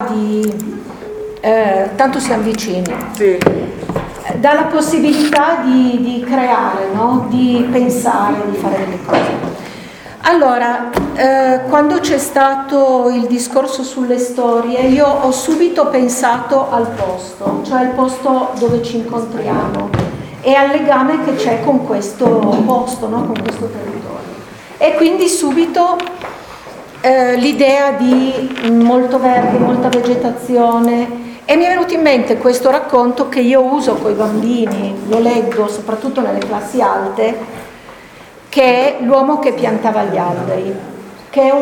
tanto siamo vicini, Sì. dà la possibilità di creare, no? Di pensare, di fare delle cose. Allora, quando c'è stato il discorso sulle storie, io ho subito pensato al posto, cioè al posto dove ci incontriamo e al legame che c'è con questo posto, no? Con questo territorio. E quindi subito l'idea di molto verde, molta vegetazione, e mi è venuto in mente questo racconto che io uso con i bambini, lo leggo soprattutto nelle classi alte, che è L'uomo che piantava gli alberi, che è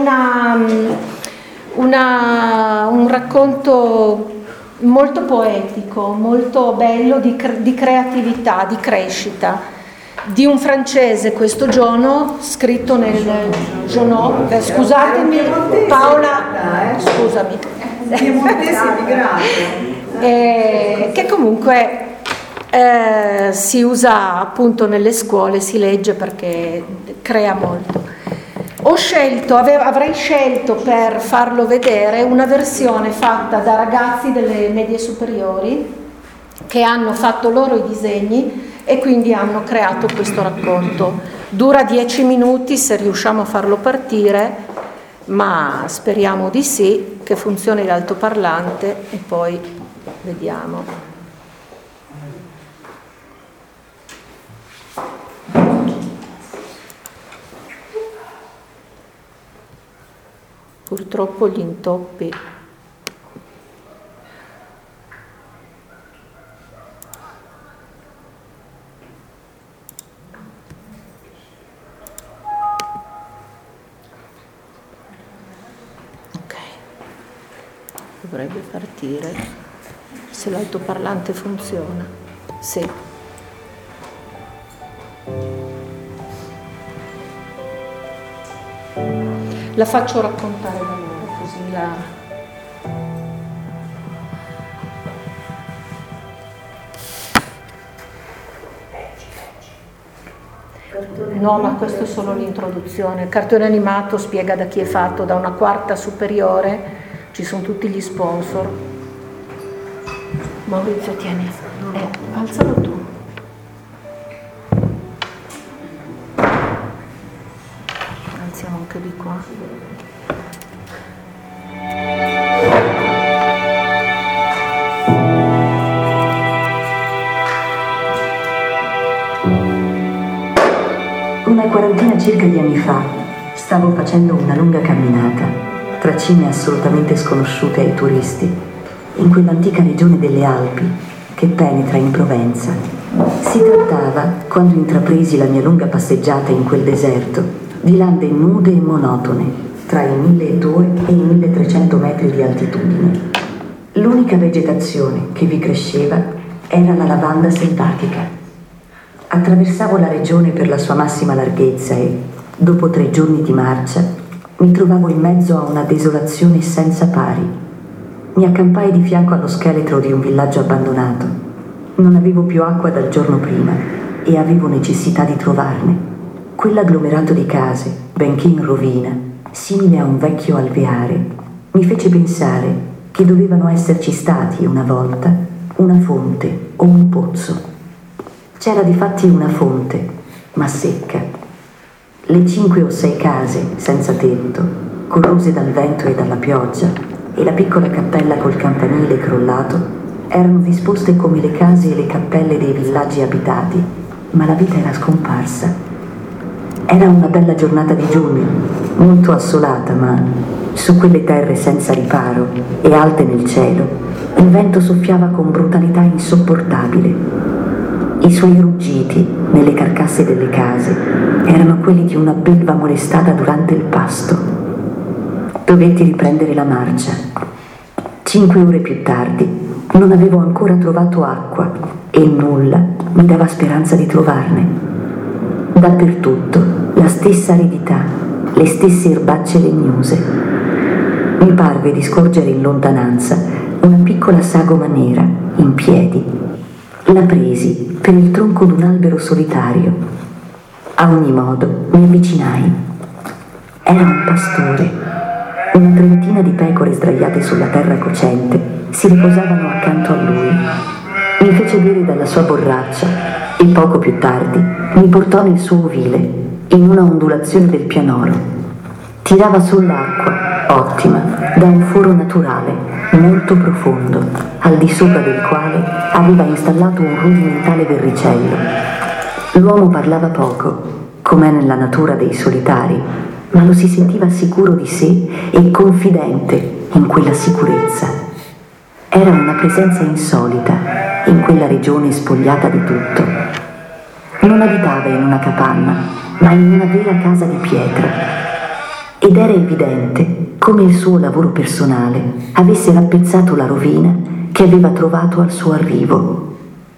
un racconto molto poetico, molto bello di creatività, di crescita, di un francese, questo Giono, scritto nel Giono, scusatemi Paola, scusami, che comunque si usa appunto nelle scuole, si legge perché crea molto. Avrei scelto per farlo vedere una versione fatta da ragazzi delle medie superiori che hanno fatto loro i disegni e quindi hanno creato questo racconto. Dura 10 minuti se riusciamo a farlo partire, ma speriamo di sì, che funzioni l'altoparlante e poi vediamo. Purtroppo gli intoppi. Ok, dovrebbe partire se l'altoparlante funziona. Sì. La faccio raccontare da loro, così No, ma questo è solo l'introduzione. Il cartone animato spiega da chi è fatto, da una quarta superiore, ci sono tutti gli sponsor. Maurizio, tieni, alzalo tu. Alziamo anche di qua. Una quarantina circa di anni fa stavo facendo una lunga camminata tra cime assolutamente sconosciute ai turisti in quell'antica regione delle Alpi che penetra in Provenza. Si trattava, quando intrapresi la mia lunga passeggiata in quel deserto, di lande nude e monotone tra i 1200 e i 1300 metri di altitudine. L'unica vegetazione che vi cresceva era la lavanda selvatica. Attraversavo la regione per la sua massima larghezza e, dopo 3 giorni di marcia, mi trovavo in mezzo a una desolazione senza pari. Mi accampai di fianco allo scheletro di un villaggio abbandonato. Non avevo più acqua dal giorno prima e avevo necessità di trovarne. Quell'agglomerato di case, benché in rovina, simile a un vecchio alveare, mi fece pensare che dovevano esserci stati una volta una fonte o un pozzo. C'era difatti una fonte, ma secca. Le 5 o 6 case, senza tetto, corrose dal vento e dalla pioggia, e la piccola cappella col campanile crollato, erano disposte come le case e le cappelle dei villaggi abitati, ma la vita era scomparsa. Era una bella giornata di giugno, molto assolata, ma su quelle terre senza riparo e alte nel cielo, il vento soffiava con brutalità insopportabile. I suoi ruggiti nelle carcasse delle case erano quelli di una belva molestata durante il pasto. Dovetti riprendere la marcia. 5 ore più tardi non avevo ancora trovato acqua e nulla mi dava speranza di trovarne. Dappertutto la stessa aridità, le stesse erbacce legnose. Mi parve di scorgere in lontananza una piccola sagoma nera in piedi. La presi per il tronco d'un albero solitario. A ogni modo mi avvicinai. Era un pastore. Una trentina di pecore sdraiate sulla terra cocente si riposavano accanto a lui. Mi fece bere dalla sua borraccia e poco più tardi mi portò nel suo ovile, in una ondulazione del pianoro. Tirava sull'acqua, ottima, da un foro naturale, molto profondo, al di sopra del quale aveva installato un rudimentale verricello. L'uomo parlava poco, com'è nella natura dei solitari, ma lo si sentiva sicuro di sé e confidente in quella sicurezza. Era una presenza insolita in quella regione spogliata di tutto. Non abitava in una capanna, ma in una vera casa di pietra. Ed era evidente come il suo lavoro personale avesse rappezzato la rovina che aveva trovato al suo arrivo.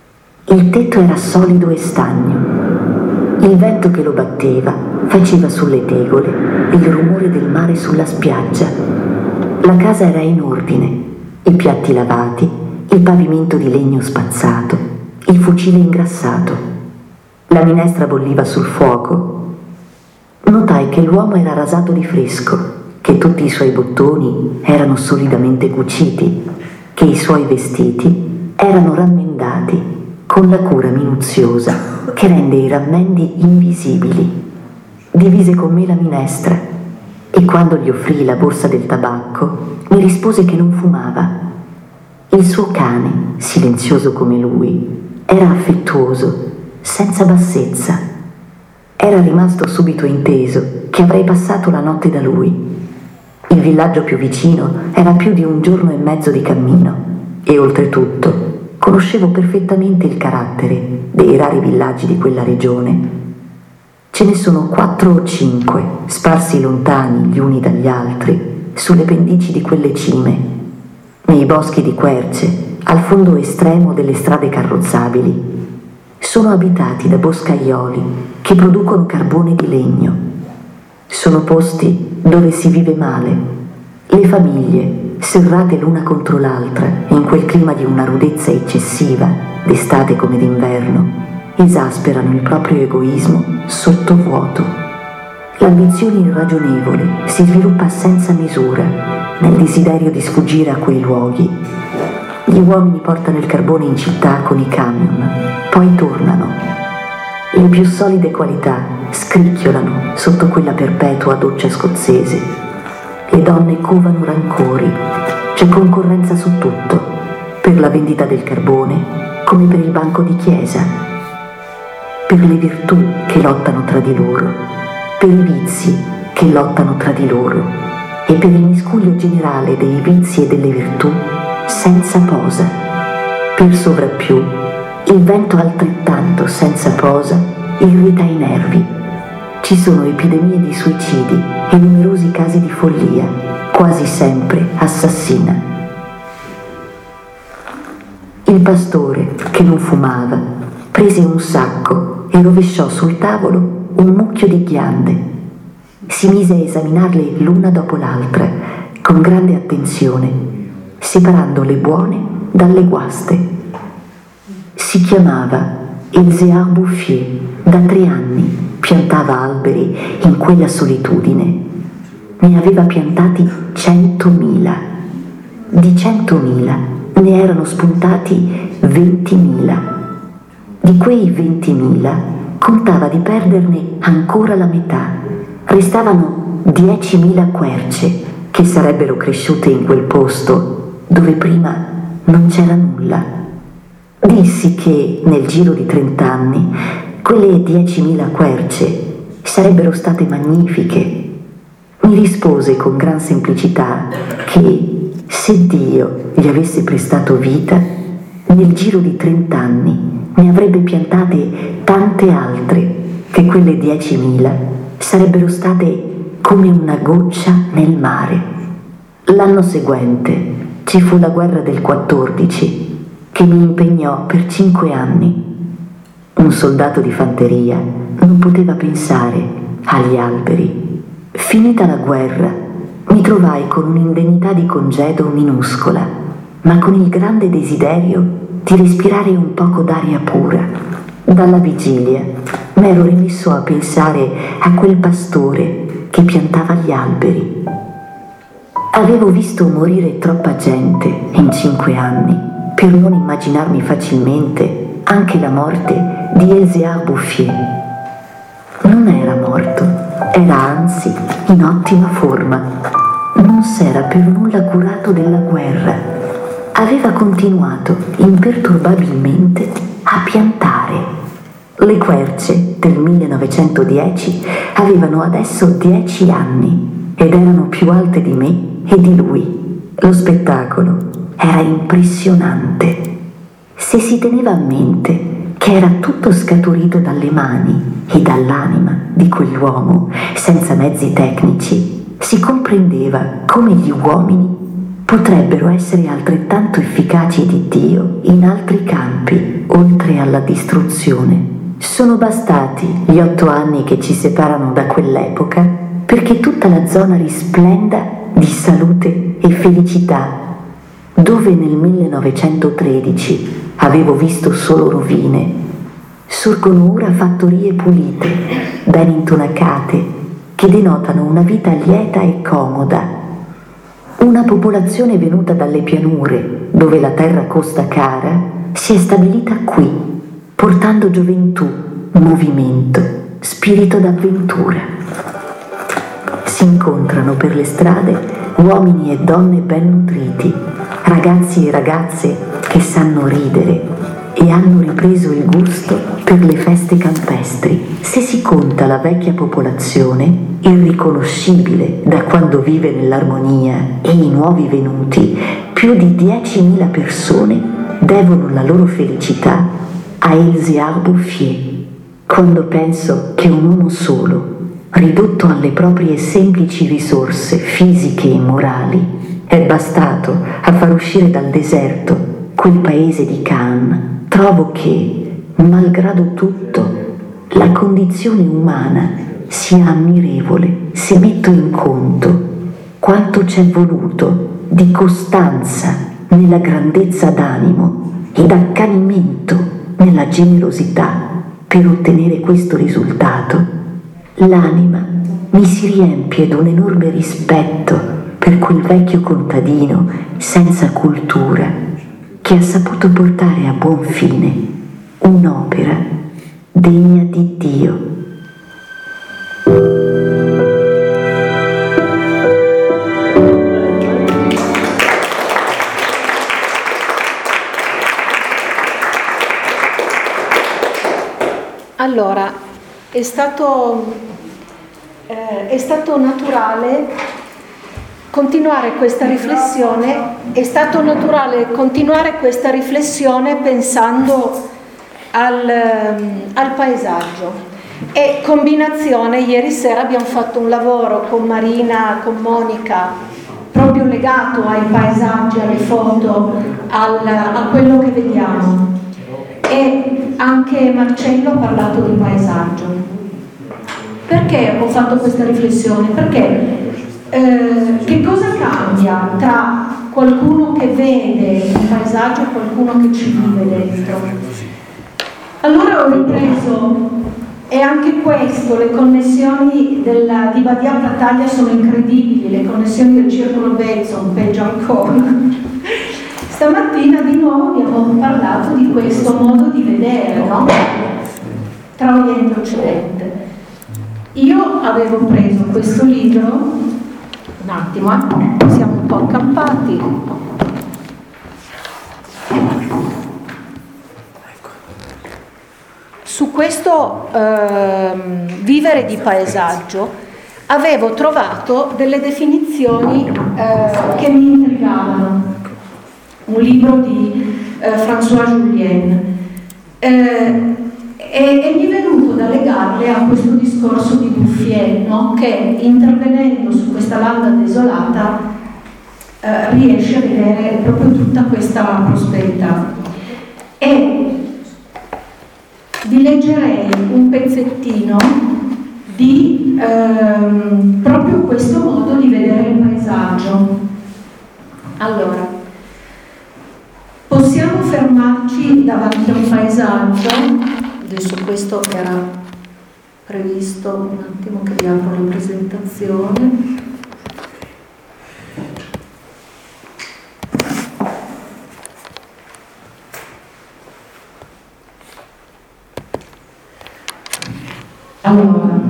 Il tetto era solido e stagno. Il vento che lo batteva faceva sulle tegole il rumore del mare sulla spiaggia. La casa era in ordine, i piatti lavati, il pavimento di legno spazzato, il fucile ingrassato. La minestra bolliva sul fuoco. Notai che l'uomo era rasato di fresco, che tutti i suoi bottoni erano solidamente cuciti, che i suoi vestiti erano rammendati con la cura minuziosa che rende i rammendi invisibili. Divise con me la minestra e quando gli offrii la borsa del tabacco mi rispose che non fumava. Il suo cane, silenzioso come lui, era affettuoso, senza bassezza. Era rimasto subito inteso che avrei passato la notte da lui. Il villaggio più vicino era più di 1 giorno e mezzo di cammino e oltretutto conoscevo perfettamente il carattere dei rari villaggi di quella regione. Ce ne sono 4 o 5 sparsi lontani gli uni dagli altri sulle pendici di quelle cime, nei boschi di querce al fondo estremo delle strade carrozzabili. Sono abitati da boscaioli che producono carbone di legno. Sono posti dove si vive male. Le famiglie, serrate l'una contro l'altra in quel clima di una rudezza eccessiva, d'estate come d'inverno, esasperano il proprio egoismo sottovuoto. L'ambizione irragionevole si sviluppa senza misura nel desiderio di sfuggire a quei luoghi. Gli uomini portano il carbone in città con i camion, poi tornano. Le più solide qualità scricchiolano sotto quella perpetua doccia scozzese. Le donne covano rancori, c'è concorrenza su tutto, per la vendita del carbone come per il banco di chiesa, per le virtù che lottano tra di loro, per i vizi che lottano tra di loro e per il miscuglio generale dei vizi e delle virtù senza posa. Per sovrappiù, il vento altrettanto senza posa irrita i nervi. Ci sono epidemie di suicidi e numerosi casi di follia, quasi sempre assassina. Il pastore, che non fumava, prese un sacco e rovesciò sul tavolo un mucchio di ghiande. Si mise a esaminarle l'una dopo l'altra, con grande attenzione, separando le buone dalle guaste. Si chiamava Elzéar Bouffier, da 3 anni piantava alberi in quella solitudine. Ne aveva piantati 100.000. Di 100.000 ne erano spuntati 20.000. Di quei 20.000 contava di perderne ancora la metà. Restavano 10.000 querce che sarebbero cresciute in quel posto dove prima non c'era nulla. Dissi che nel giro di 30 anni quelle 10.000 querce sarebbero state magnifiche. Mi rispose con gran semplicità che se Dio gli avesse prestato vita, nel giro di 30 anni ne avrebbe piantate tante altre, che quelle 10.000 sarebbero state come una goccia nel mare. L'anno seguente ci fu la guerra del 14, che mi impegnò per 5 anni. Un soldato di fanteria non poteva pensare agli alberi. Finita la guerra, mi trovai con un'indennità di congedo minuscola, ma con il grande desiderio di respirare un poco d'aria pura. Dalla vigilia m'ero rimesso a pensare a quel pastore che piantava gli alberi. Avevo visto morire troppa gente in 5 anni per non immaginarmi facilmente anche la morte di Elzéar Bouffier. Non era morto, era anzi in ottima forma. Non s'era per nulla curato della guerra. Aveva continuato imperturbabilmente a piantare. Le querce del 1910 avevano adesso 10 anni ed erano più alte di me e di lui. Lo spettacolo era impressionante. Se si teneva a mente che era tutto scaturito dalle mani e dall'anima di quell'uomo senza mezzi tecnici, si comprendeva come gli uomini potrebbero essere altrettanto efficaci di Dio in altri campi, oltre alla distruzione. Sono bastati gli 8 anni che ci separano da quell'epoca perché tutta la zona risplenda di salute e felicità, dove nel 1913 avevo visto solo rovine. Sorgono ora fattorie pulite, ben intonacate, che denotano una vita lieta e comoda. Una popolazione venuta dalle pianure, dove la terra costa cara, si è stabilita qui, portando gioventù, movimento, spirito d'avventura. Si incontrano per le strade uomini e donne ben nutriti, ragazzi e ragazze che sanno ridere e hanno ripreso il gusto per le feste campestri. Se si conta la vecchia popolazione, irriconoscibile da quando vive nell'armonia, e i nuovi venuti, più di 10.000 persone devono la loro felicità a Elzéar Bouffier. Quando penso che un uomo solo, ridotto alle proprie semplici risorse fisiche e morali, è bastato a far uscire dal deserto quel paese di Cannes, trovo che, malgrado tutto, la condizione umana sia ammirevole se metto in conto quanto c'è voluto di costanza nella grandezza d'animo ed accanimento nella generosità per ottenere questo risultato. L'anima mi si riempie d'un enorme rispetto per quel vecchio contadino senza cultura che ha saputo portare a buon fine un'opera degna di Dio. Allora, è stato naturale continuare questa riflessione, pensando al paesaggio e combinazione. Ieri sera abbiamo fatto un lavoro con Marina, con Monica, proprio legato ai paesaggi, alle foto, a quello che vediamo, e anche Marcello ha parlato di paesaggio. Perché ho fatto questa riflessione? Perché che cosa cambia tra qualcuno che vede il paesaggio e qualcuno che ci vive dentro? Allora ho ripreso, e anche questo, le connessioni di Badia Battaglia sono incredibili, le connessioni del Circolo Benson, peggio ancora. Stamattina di nuovo abbiamo parlato di questo modo di vedere, no? Tra Oriente e Occidente. Io avevo preso questo libro, un attimo, siamo un po' accampati. Su questo vivere di paesaggio avevo trovato delle definizioni che mi intrigavano. Un libro di François Julien. E mi è venuto da legarle a questo discorso di Bouffier, no? Che intervenendo su questa landa desolata riesce a vedere proprio tutta questa prosperità. E vi leggerei un pezzettino di proprio questo modo di vedere il paesaggio. Allora, possiamo fermarci davanti a un paesaggio. Adesso questo era previsto, un attimo che vi apro la presentazione. Allora,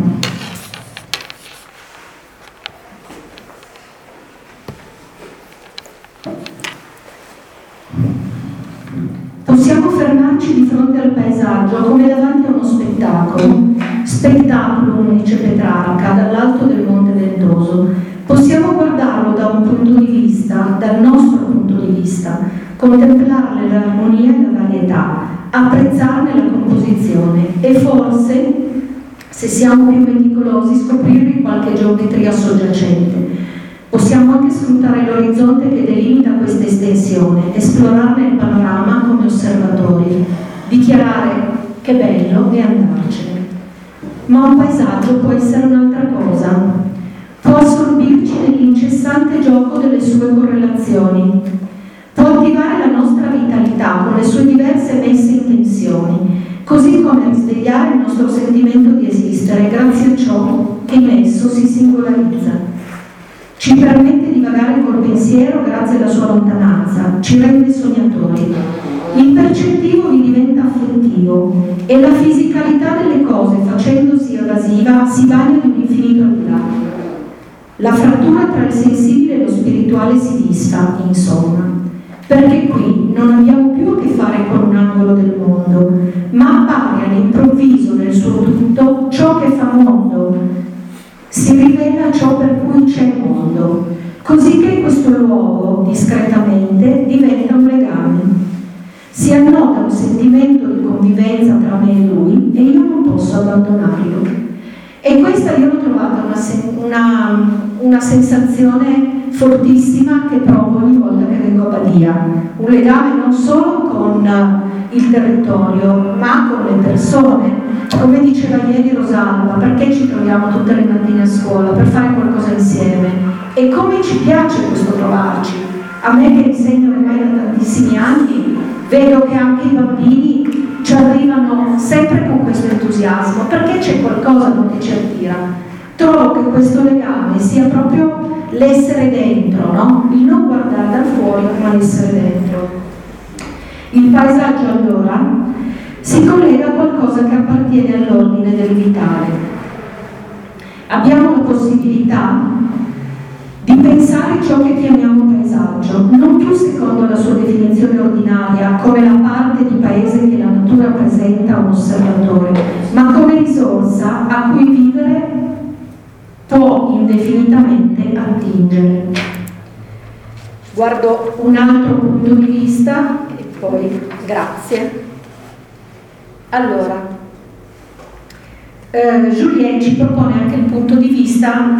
possiamo fermarci di fronte al paesaggio come davanti a uno spettacolo. Spettaculum, dice Petrarca, dall'alto del Monte Ventoso. Possiamo guardarlo da un punto di vista, dal nostro punto di vista, contemplarne l'armonia e la varietà, apprezzarne la composizione e forse, se siamo più meticolosi, scoprirvi qualche geometria soggiacente. Possiamo anche sfruttare l'orizzonte che delimita questa estensione, esplorarne il panorama come osservatori, dichiarare che bello e andarcene. Ma un paesaggio può essere un'altra cosa, può assorbirci nell'incessante gioco delle sue correlazioni, può attivare la nostra vitalità con le sue diverse messe in tensione, così come risvegliare il nostro sentimento di esistere grazie a ciò che in esso si singolarizza. Ci permette di vagare col pensiero grazie alla sua lontananza, ci rende sognatori. Il percettivo vi diventa affettivo e la fisicalità delle cose, facendosi evasiva, si bagna di un infinito al di là. La frattura tra il sensibile e lo spirituale si disfa, insomma, perché qui non abbiamo più a che fare con un angolo del mondo, ma appare all'improvviso nel suo tutto ciò che fa mondo. Si rivela ciò per cui c'è mondo, così che questo luogo, discretamente, diventa un legame. Si annota un sentimento di convivenza tra me e lui e io non posso abbandonarlo. E questa io l'ho trovata una sensazione fortissima che provo ogni volta che vengo a Badia. Un legame non solo con il territorio, ma con le persone. Come diceva ieri Rosalba, perché ci troviamo tutte le mattine a scuola? Per fare qualcosa insieme. E come ci piace questo trovarci. A me che insegno ormai da tantissimi anni, vedo che anche i bambini ci arrivano sempre con questo entusiasmo, perché c'è qualcosa che ci attira. Trovo che questo legame sia proprio l'essere dentro, no? Il non guardare dal fuori, ma l'essere dentro. Il paesaggio allora si collega a qualcosa che appartiene all'ordine del vitale. Abbiamo la possibilità di pensare ciò che chiamiamo paesaggio, non più secondo la sua definizione ordinaria, come la parte di paese che la natura presenta a un osservatore, ma come risorsa a cui vivere può indefinitamente attingere. Guardo un altro punto di vista e poi grazie. Allora, Juliet ci propone anche il punto di vista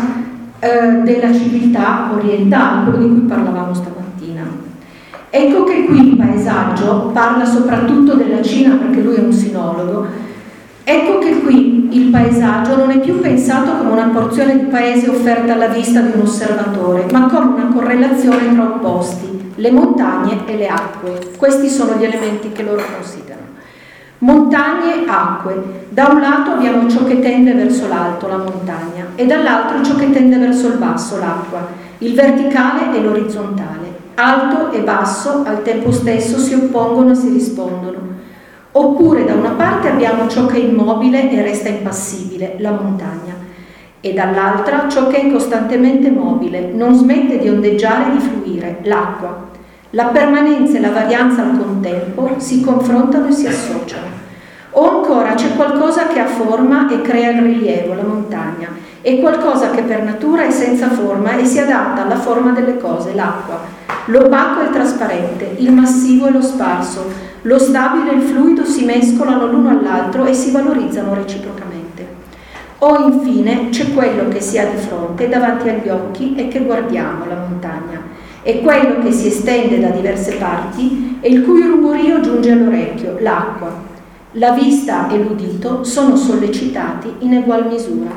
della civiltà orientale, quello di cui parlavamo stamattina. Ecco che qui il paesaggio parla soprattutto della Cina, perché lui è un sinologo. Ecco che qui il paesaggio non è più pensato come una porzione di paese offerta alla vista di un osservatore, ma come una correlazione tra opposti, le montagne e le acque. Questi sono gli elementi che loro considerano. Montagne, acque. Da un lato abbiamo ciò che tende verso l'alto, la montagna, e dall'altro ciò che tende verso il basso, l'acqua, il verticale e l'orizzontale. Alto e basso al tempo stesso si oppongono e si rispondono. Oppure da una parte abbiamo ciò che è immobile e resta impassibile, la montagna, e dall'altra ciò che è costantemente mobile, non smette di ondeggiare e di fluire, l'acqua. La permanenza e la varianza al contempo si confrontano e si associano. O ancora c'è qualcosa che ha forma e crea il rilievo, la montagna, e qualcosa che per natura è senza forma e si adatta alla forma delle cose, l'acqua. L'opaco e il trasparente, il massivo e lo sparso, lo stabile e il fluido si mescolano l'uno all'altro e si valorizzano reciprocamente. O infine c'è quello che si ha di fronte, davanti agli occhi e che guardiamo, la montagna. È quello che si estende da diverse parti e il cui rumorio giunge all'orecchio, l'acqua. La vista e l'udito sono sollecitati in egual misura.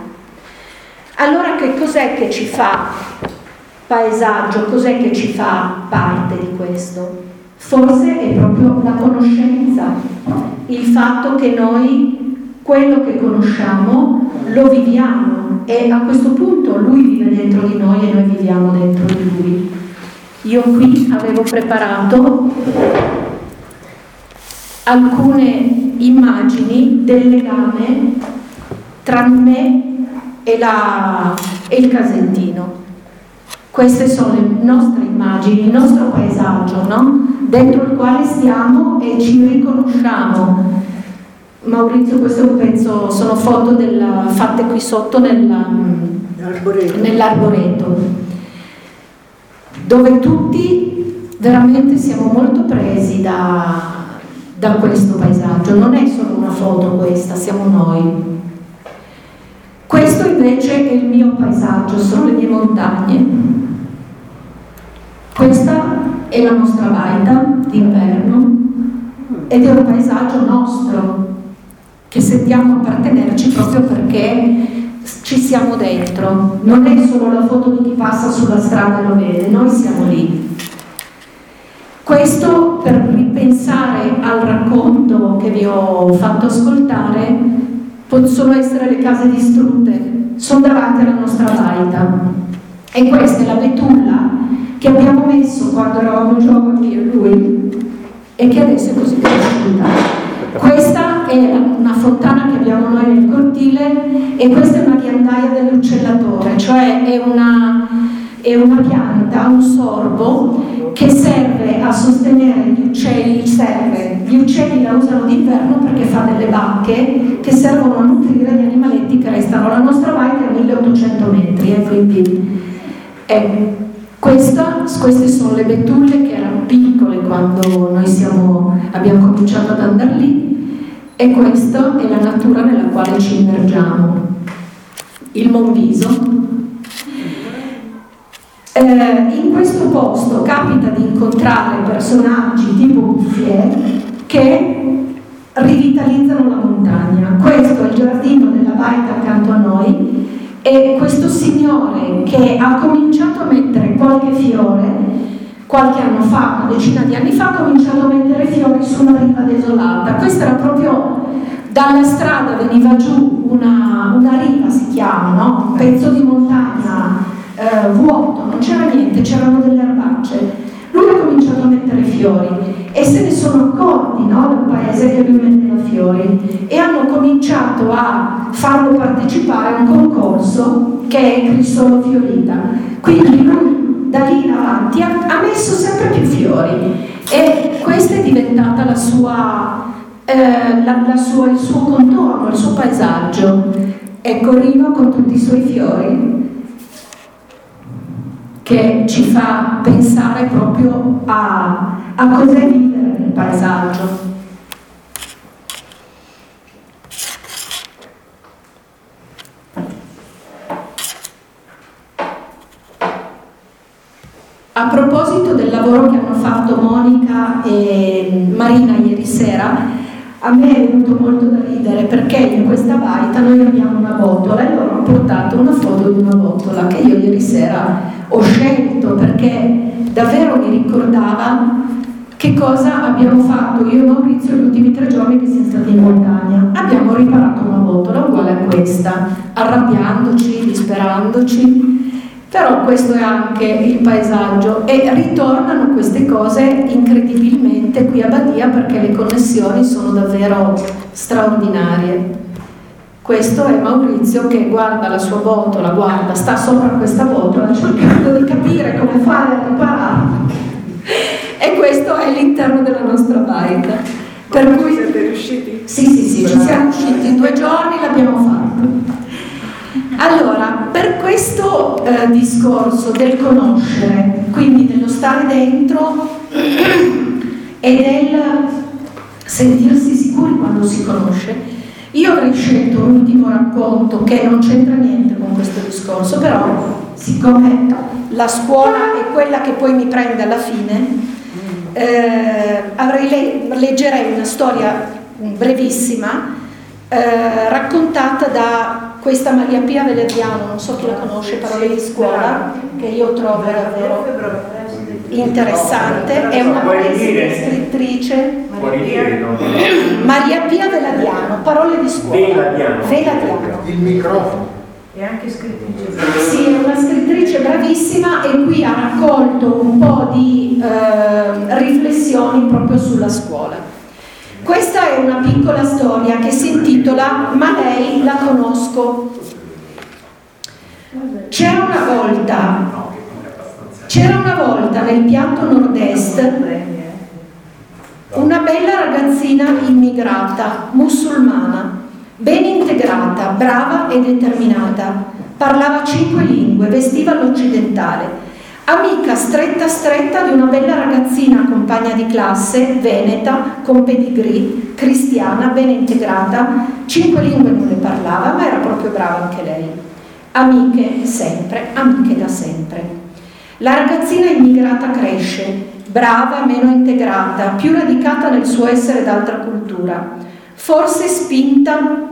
Allora che cos'è che ci fa paesaggio? Cos'è che ci fa parte di questo? Forse è proprio la conoscenza, il fatto che noi quello che conosciamo lo viviamo e a questo punto lui vive dentro di noi e noi viviamo dentro di lui. Io qui avevo preparato alcune immagini del legame tra me e il casentino. Queste sono le nostre immagini, il nostro paesaggio, no? Dentro il quale stiamo e ci riconosciamo. Maurizio, questo penso sono foto fatte qui sotto nell'arboreto, dove tutti veramente siamo molto presi da questo paesaggio. Non è solo una foto questa, siamo noi. Questo invece è il mio paesaggio, sono le mie montagne. Questa è la nostra baita d'inverno ed è un paesaggio nostro che sentiamo appartenerci proprio perché ci siamo dentro. Non è solo la foto di chi passa sulla strada e lo vede, noi siamo lì. Questo per ripensare al racconto che vi ho fatto ascoltare. Possono essere le case distrutte, sono davanti alla nostra baita, e questa è la betulla che abbiamo messo quando eravamo giovani io e lui e che adesso è così cresciuta. Questa è una fontana che abbiamo noi nel cortile e questa è una ghiandaia dell'uccellatore, cioè è una pianta, un sorbo che serve a sostenere gli uccelli. Gli uccelli la usano d'inverno perché fa delle bacche che servono a nutrire gli animaletti che restano. La nostra baita è a 1800 metri, quindi queste sono le betulle che erano piccole quando noi abbiamo cominciato ad andare lì, e questa è la natura nella quale ci immergiamo. Il Monviso. In questo posto capita di incontrare personaggi tipo Bouffier che rivitalizzano la montagna. Questo è il giardino della baita accanto a noi, e questo signore che ha cominciato a mettere qualche fiore qualche anno fa, una decina di anni fa, ha cominciato a mettere fiori su una riva desolata. Questa era proprio dalla strada, veniva giù una riva, si chiama, no? Un pezzo di montagna vuoto, non c'era niente, c'erano delle erbacce. Lui ha cominciato a mettere fiori e se ne sono accorti, no, del paese che lui metteva fiori, e hanno cominciato a farlo partecipare a un concorso che è Cristolo Fiorita. Quindi lui da lì in avanti ha messo sempre più fiori, e questa è diventata il suo contorno, il suo paesaggio. Ecco Rino con tutti i suoi fiori, che ci fa pensare proprio a cos'è vivere nel paesaggio. A proposito del lavoro che hanno fatto Monica e Marina ieri sera, a me è venuto molto da ridere perché in questa baita noi abbiamo una botola e loro hanno portato una foto di una botola che io ieri sera ho scelto perché davvero mi ricordava che cosa abbiamo fatto io e Maurizio gli ultimi 3 giorni che siamo stati in montagna. Abbiamo riparato una botola uguale a questa, arrabbiandoci, disperandoci. Però questo è anche il paesaggio, e ritornano queste cose incredibilmente qui a Badia perché le connessioni sono davvero straordinarie. Questo è Maurizio che guarda la sua botola, sta sopra questa botola cercando di capire come fare a ripararla, e questo è l'interno della nostra baita. Per cui siete riusciti? Sì, ci siamo riusciti in 2 giorni, l'abbiamo fatto. Allora, per questo discorso del conoscere, quindi dello stare dentro e del sentirsi sicuri quando si conosce, io avrei scelto un ultimo racconto che non c'entra niente con questo discorso, però siccome la scuola è quella che poi mi prende alla fine, leggerei una storia brevissima raccontata da questa Maria Pia Velediano, non so chi la conosce, Parole di scuola, che io trovo davvero interessante. È una poesia scrittrice, Maria Pia Velediano, Parole di scuola. Velediano. Il microfono. È anche scrittrice. Sì, è una scrittrice bravissima, e qui ha raccolto un po' di riflessioni proprio sulla scuola. Questa è una piccola storia che si intitola "Ma lei la conosco". C'era una volta nel piatto nord-est una bella ragazzina immigrata, musulmana, ben integrata, brava e determinata. Parlava 5 lingue, vestiva all'occidentale. Amica stretta di una bella ragazzina compagna di classe, veneta, con pedigree, cristiana, ben integrata. 5 lingue non le parlava, ma era proprio brava anche lei. Amiche sempre, amiche da sempre. La ragazzina immigrata cresce, brava, meno integrata, più radicata nel suo essere d'altra cultura, forse spinta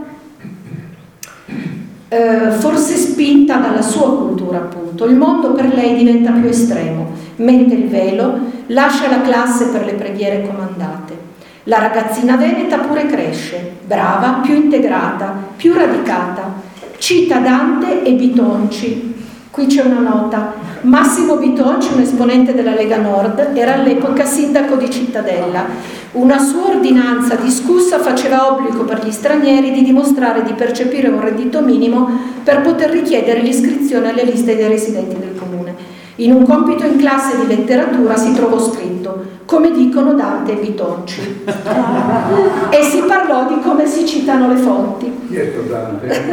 dalla sua cultura, appunto. Il mondo per lei diventa più estremo, mette il velo, lascia la classe per le preghiere comandate. La ragazzina veneta pure cresce, brava, più integrata, più radicata. Cita Dante e Bitonci. Qui c'è una nota. Massimo Bitonci, un esponente della Lega Nord, era all'epoca sindaco di Cittadella. Una sua ordinanza discussa faceva obbligo per gli stranieri di dimostrare di percepire un reddito minimo per poter richiedere l'iscrizione alle liste dei residenti del comune. In un compito in classe di letteratura si trovò scritto "come dicono Dante e Bitonci" e si parlò di come si citano le fonti. Chiesto Dante.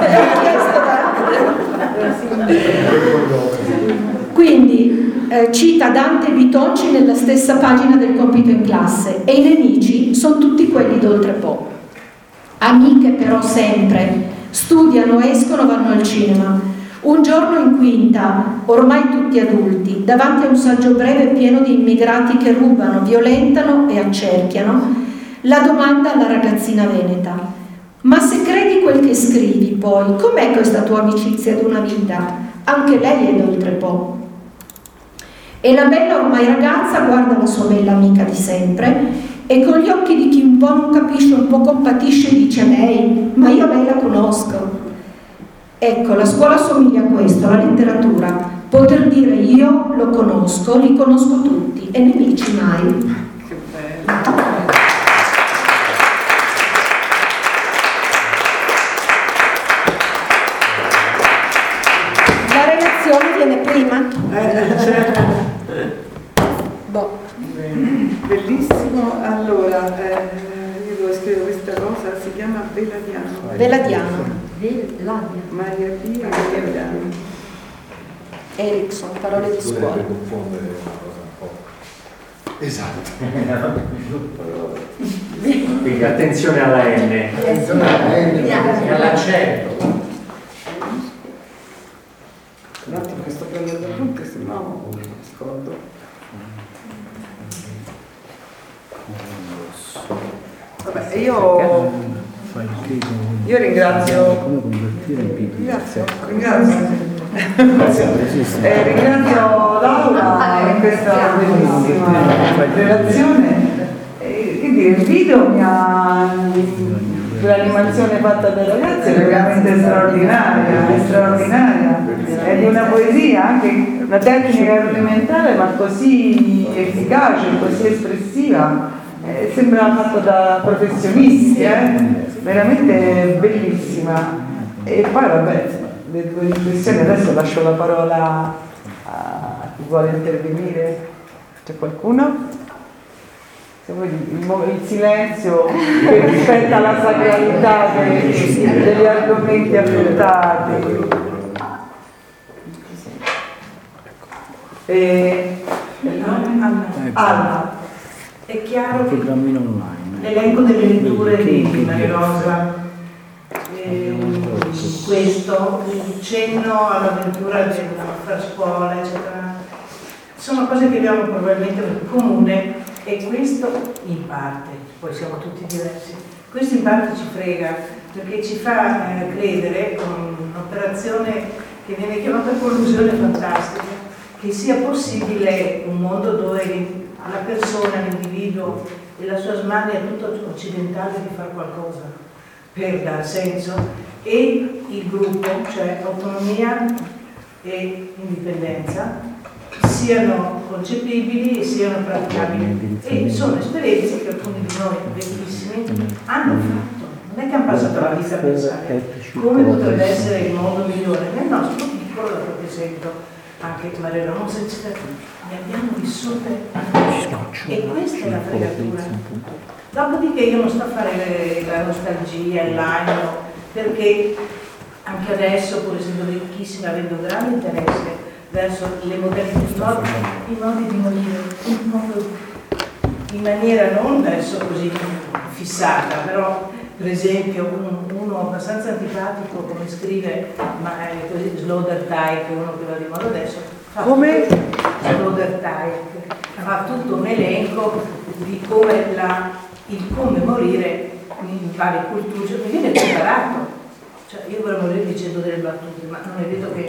Quindi cita Dante e Bitonci nella stessa pagina del compito in classe, e i nemici sono tutti quelli d'Oltrepo. Amiche però sempre, studiano, escono, vanno al cinema. Un giorno in quinta, ormai tutti adulti, davanti a un saggio breve pieno di immigrati che rubano, violentano e accerchiano, la domanda alla ragazzina veneta: "Ma se credi quel che scrivi, poi, com'è questa tua amicizia d'una vita? Anche lei è d'Oltrepo". E la bella ormai ragazza guarda la sua bella amica di sempre e con gli occhi di chi un po' non capisce, un po' compatisce, dice: "Lei, ma io lei la conosco". Ecco, la scuola somiglia a questo, la letteratura. Poter dire io lo conosco, li conosco tutti, e nemici mai. Che bello. La relazione viene prima? Certo. Boh. Bellissimo. Allora, io devo scrivere questa cosa, si chiama Veladiano. Veladiano. Maria Pia Veladiano. Erickson, parole di scuola. confondere una cosa un po'. Esatto. Quindi attenzione alla N. Attenzione alla N E all'accento. Un attimo che sto prendendo appunti, se no mi scordo. Vabbè, io ringrazio. Ringrazio Laura per questa bellissima relazione. Quindi il video l'animazione fatta dai ragazzi è veramente straordinaria. È di una poesia, anche una tecnica rudimentale, ma così efficace, così espressiva. Sembra fatto da professionisti, veramente bellissima. E poi vabbè, le tue riflessioni, adesso lascio la parola a chi vuole intervenire. C'è qualcuno? Se vuoi, il silenzio che rispetta la sacralità degli argomenti affrontati. Alma. È chiaro che l'elenco delle letture di Maria Rosa, questo, il cenno all'avventura della nostra scuola, eccetera, sono cose che abbiamo probabilmente in comune, e questo in parte, poi siamo tutti diversi, questo in parte ci frega, perché ci fa credere, con un'operazione che viene chiamata collusione fantastica, che sia possibile un mondo dove la persona, l'individuo e la sua smania tutto occidentale di fare qualcosa per dar senso, e il gruppo, cioè autonomia e indipendenza, siano concepibili e siano praticabili. E sono esperienze che alcuni di noi vecchissimi hanno fatto. Non è che hanno passato la vita a pensare come potrebbe essere il mondo migliore. Nel nostro piccolo, da quel che sento, anche Maria Rosa, eccetera, ne abbiamo vissute e questa è la fregatura. Dopodiché io non sto a fare la nostalgia, il lagno, perché anche adesso, pur essendo ricchissima, avendo grande interesse verso le modalità, i modi di morire, in maniera non adesso così fissata, però per esempio uno abbastanza antipatico come scrive, ma è così Sloterdijk, uno che va di moda adesso, fa come? Sloterdijk fa tutto un elenco di come il come morire in varie culture, mi viene preparato. Cioè, io vorrei morire dicendo delle battute, ma non è detto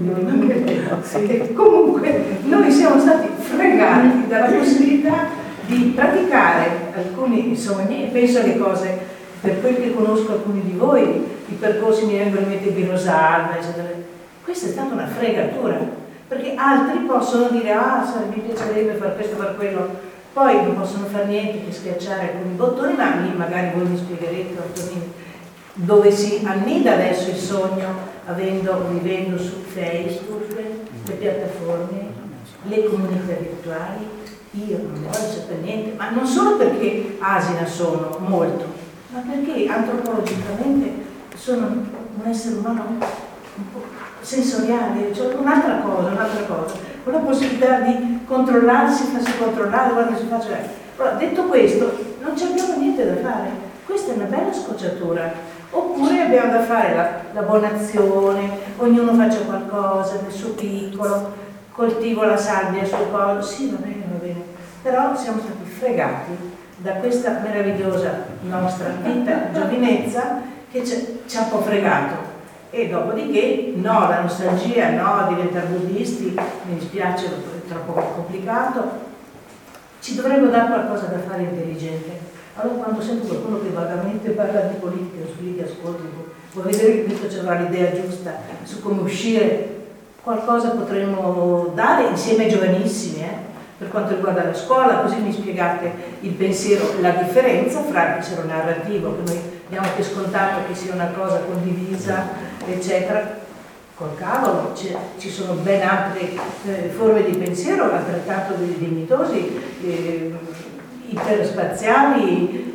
che comunque noi siamo stati fregati dalla possibilità di praticare alcuni sogni, e penso alle cose, per quel che conosco alcuni di voi, i percorsi mi vengono in mente di Rosalba, eccetera. Questa è stata una fregatura, perché altri possono dire mi piacerebbe fare questo, fare quello, poi non possono fare niente che schiacciare alcuni bottoni, ma lì magari voi mi spiegherete, Antonino, dove si annida adesso il sogno, vivendo su Facebook, le piattaforme, le comunità virtuali. Io non ne voglio sapere niente, ma non solo perché asina sono molto, ma perché antropologicamente sono un essere umano un po' sensoriale, cioè un'altra cosa, con la possibilità di controllarsi, farsi controllare, quando si faccia. Però, detto questo, non ci abbiamo niente da fare. Questa è una bella scocciatura. Oppure abbiamo da fare la buona azione, ognuno faccia qualcosa nel suo piccolo, coltivo la sabbia sul collo, sì, va bene, però siamo stati fregati da questa meravigliosa nostra vita, giovinezza, che ci ha un po' fregato. E dopodiché, no, la nostalgia, no, diventare buddisti, mi dispiace, è troppo complicato, ci dovrebbe dare qualcosa da fare intelligente. Allora quando sento qualcuno che vagamente parla di politica, ascolti, vuoi vedere che questo c'era l'idea giusta su come uscire, qualcosa potremmo dare insieme ai giovanissimi, per quanto riguarda la scuola, così mi spiegate il pensiero, la differenza fra il pensiero narrativo, che noi abbiamo anche scontato che sia una cosa condivisa, eccetera. Col cavolo, ci sono ben altre forme di pensiero, altrettanto dignitosi, iperspaziali,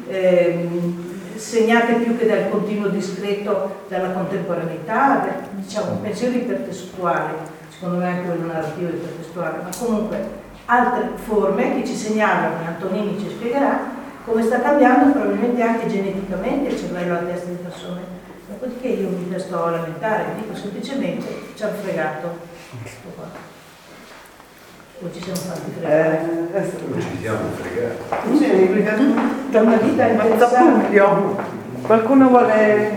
segnate più che dal continuo discreto dalla contemporaneità, diciamo un pensiero ipertestuale, secondo me anche quello narrativo ipertestuale, ma comunque altre forme che ci segnalano, e Antonini ci spiegherà come sta cambiando probabilmente anche geneticamente il cervello alla testa di persone. Dopodiché io mi sto a lamentare, dico semplicemente ci hanno fregato questo qua. O ci siamo fatti fregare? Ci siamo fregati. Sì, da una vita interessante. Qualcuno vuole...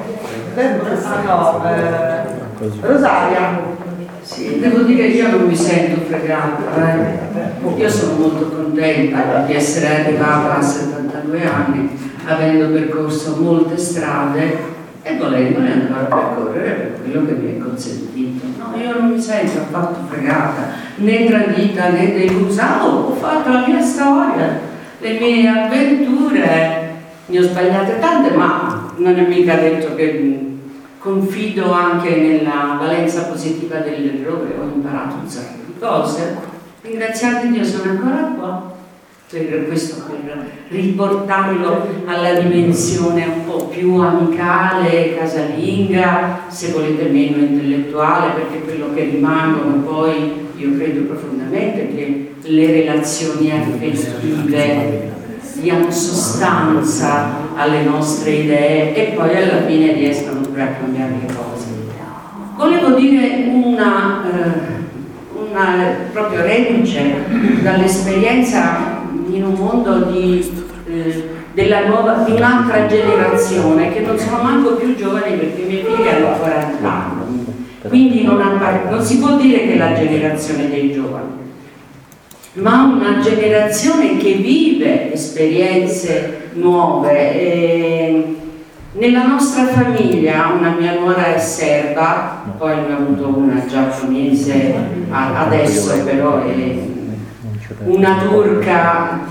Rosaria. Sì, devo dire che io non mi sento fregata. Io sono molto contenta di essere arrivata a 72 anni, avendo percorso molte strade e volendone ancora percorrere per quello che mi è consentito. No, io non mi sento affatto fregata, né tradita né delusa. Ho fatto la mia storia, le mie avventure, ne ho sbagliate tante, ma non è mica detto che confido anche nella valenza positiva dell'errore, ho imparato un sacco di cose. Ringraziate Dio, sono ancora qua. Per questo, per riportarlo alla dimensione un po' più amicale, casalinga, se volete meno intellettuale, perché quello che rimangono poi, io credo profondamente che le relazioni affettive diano sostanza alle nostre idee e poi alla fine riescano pure a cambiare le cose. Volevo dire una proprio reduce dall'esperienza in un mondo di un'altra generazione, che non sono manco più giovani perché i miei figli hanno 40 anni, quindi non si può dire che è la generazione dei giovani, ma una generazione che vive esperienze nuove Nella nostra famiglia una mia nuora è serba, poi ne ho avuto una giapponese, adesso però è una turca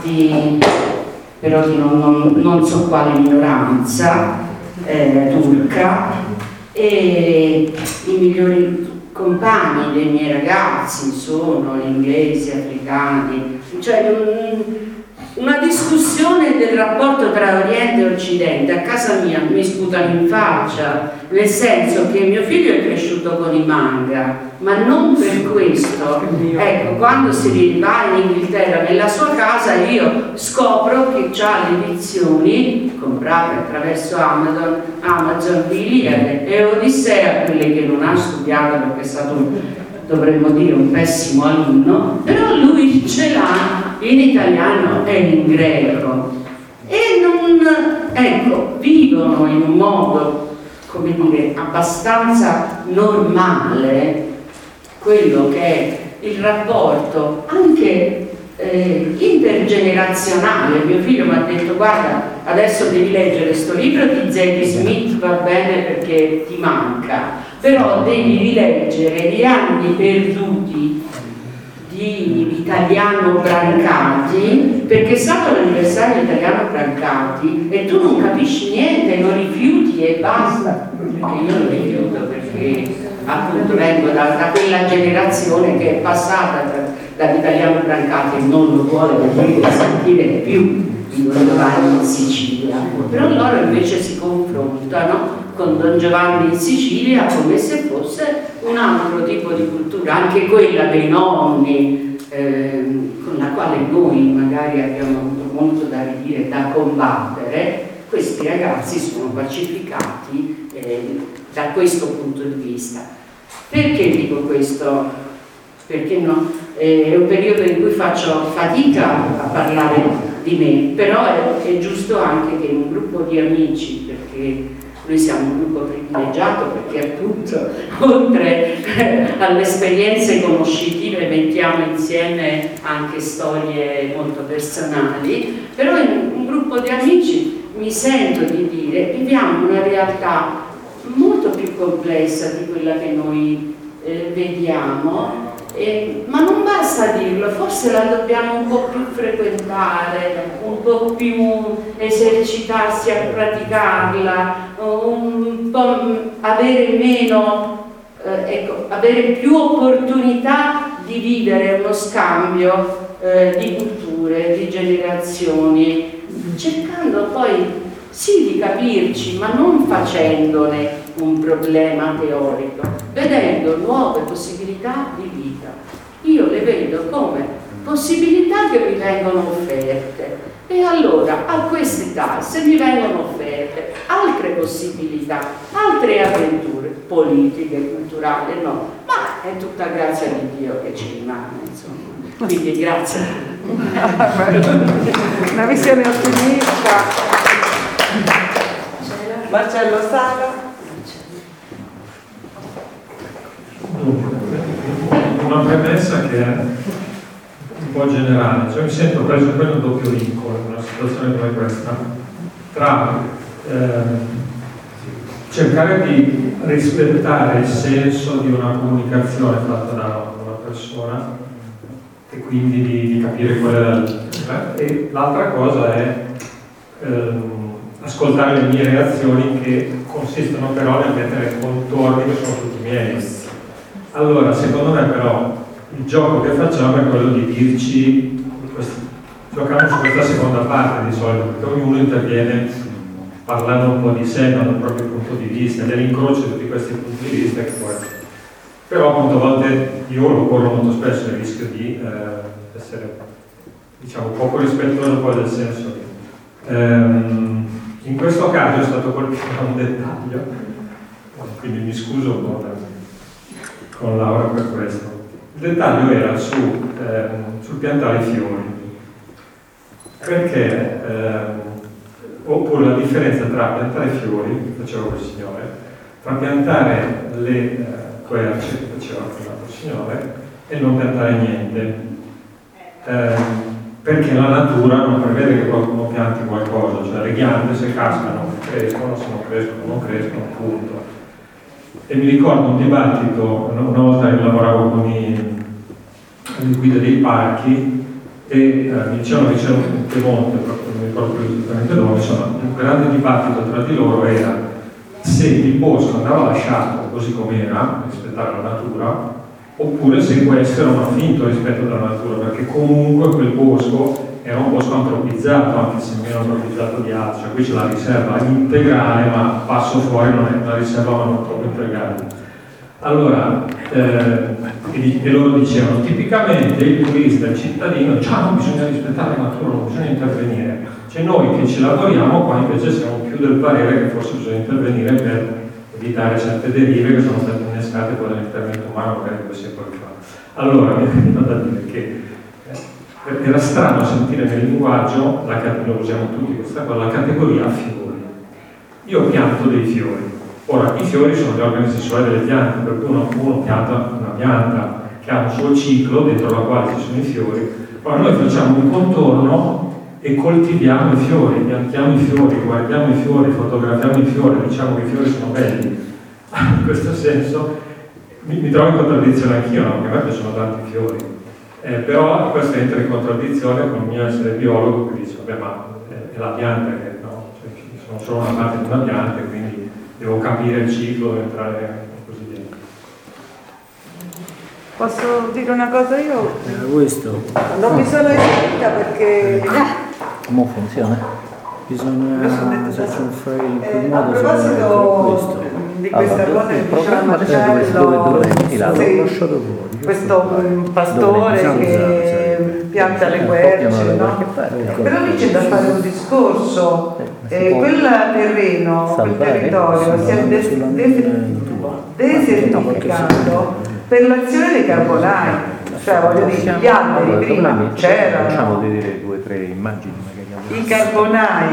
però di non so quale minoranza turca, e i migliori compagni dei miei ragazzi sono inglesi, africani, cioè una discussione del rapporto tra Oriente e Occidente a casa mia mi sputano in faccia, nel senso che mio figlio è cresciuto con i manga, ma non per questo. Ecco, quando si va in Inghilterra nella sua casa io scopro che ha le edizioni comprate attraverso Amazon di Iliade e Odissea, quelle che non ha studiato perché è stato, dovremmo dire, un pessimo alunno, però lui ce l'ha in italiano e in greco e ecco, vivono in un modo, come dire, abbastanza normale quello che è il rapporto anche intergenerazionale. Mio figlio mi ha detto: guarda, adesso devi leggere sto libro di Zadie Smith, va bene perché ti manca, però devi rileggere Gli anni perduti di Italiano Brancati, perché è stato l'anniversario di Italiano Brancati e tu non capisci niente, lo rifiuti e basta. Perché io lo rifiuto perché appunto vengo da quella generazione che è passata dall'Italiano Brancati e non lo vuole vedere sentire più di quando vanno in Sicilia, però loro invece si confrontano con Don Giovanni in Sicilia come se fosse un altro tipo di cultura, anche quella dei nonni, con la quale noi magari abbiamo avuto molto da ridire e da combattere. Questi ragazzi sono pacificati da questo punto di vista. Perché dico questo? Perché no? È un periodo in cui faccio fatica a parlare di me, però è giusto anche che in un gruppo di amici, perché noi siamo un gruppo privilegiato, perché appunto oltre alle esperienze conoscitive mettiamo insieme anche storie molto personali, però in un gruppo di amici mi sento di dire: viviamo una realtà molto più complessa di quella che noi vediamo. Ma non basta dirlo, forse la dobbiamo un po' più frequentare, un po' più esercitarsi a praticarla, un po' avere meno, avere più opportunità di vivere uno scambio di culture, di generazioni, cercando poi sì di capirci, ma non facendone un problema teorico, vedendo nuove possibilità di vita. Io le vedo come possibilità che mi vengono offerte, e allora a quest'età, se mi vengono offerte altre possibilità, altre avventure politiche, culturali, no, ma è tutta grazia di Dio che ci rimane, insomma. Quindi grazie. Una visione ottimista. Marcello Sala. Una premessa che è un po' generale, cioè mi sento preso in un doppio vincolo in una situazione come questa, tra cercare di rispettare il senso di una comunicazione fatta da una persona e quindi di capire qual è e l'altra cosa è ascoltare le mie reazioni, che consistono però nel mettere contorni che sono tutti miei. Allora, secondo me però il gioco che facciamo è quello di dirci, giochiamo su questa seconda parte di solito, perché ognuno interviene parlando un po' di sé, dal proprio punto di vista, dell'incrocio di tutti questi punti di vista che poi, però appunto a volte io lo corro molto spesso il rischio di essere, diciamo, poco rispettoso poi del senso. In questo caso è stato colpito da un dettaglio, quindi mi scuso un po' con Laura per questo. Il dettaglio era sul piantare i fiori, perché oppure la differenza tra piantare fiori, che faceva quel signore, tra piantare le querce, che faceva quel signore, e non piantare niente, perché la natura non prevede che qualcuno pianti qualcosa, cioè ghiande, se cascano crescono, se non crescono non crescono, punto. E mi ricordo un dibattito, una volta che lavoravo con le guide dei parchi e mi dicevano che c'era un Piemonte, proprio non mi ricordo più esattamente dove, insomma, un grande dibattito tra di loro era se il bosco andava lasciato così com'era, rispettare la natura, oppure se questo era un finto rispetto alla natura, perché comunque quel bosco era un bosco antropizzato, anche se meno antropizzato di altri, cioè qui c'è la riserva integrale, ma passo fuori non è una riserva ma non troppo integrale. Allora, e loro dicevano, tipicamente il turista, il cittadino, dice, non bisogna rispettare la natura, non bisogna intervenire. Cioè noi che ci lavoriamo qua invece siamo più del parere che forse bisogna intervenire per evitare certe derive che sono state innescate poi dall'intervento umano magari 2 secoli fa. Allora, mi veniva da dire che era strano sentire nel linguaggio, lo usiamo tutti questa cosa, la categoria fiori. Io pianto dei fiori. Ora, i fiori sono gli organi sessuali delle piante, per cui uno pianta una pianta che ha un suo ciclo dentro la quale ci sono i fiori. Ora noi facciamo un contorno e coltiviamo i fiori, piantiamo i fiori, guardiamo i fiori, fotografiamo i fiori, diciamo che i fiori sono belli. In questo senso mi trovo in contraddizione anch'io, no? Perché a me piacciono tanti fiori. Però questo entra in contraddizione con il mio essere biologo che dice, vabbè, ma è la pianta che no, cioè, sono solo una parte di una pianta, quindi devo capire il ciclo e entrare così dentro. Posso dire una cosa io? Questo. Non mi sono iscritta perché... Come funziona? Bisogna farci un file in quel modo. A proposito di questa cosa che diceva Marcello, questo pastore che pianta le querce, no? Però lì c'è da fare un discorso. Quel terreno, quel territorio si è desertificato per l'azione dei carbonai. Cioè voglio dire, gli alberi prima c'erano. Facciamo vedere 2 o 3 immagini magari. I carbonai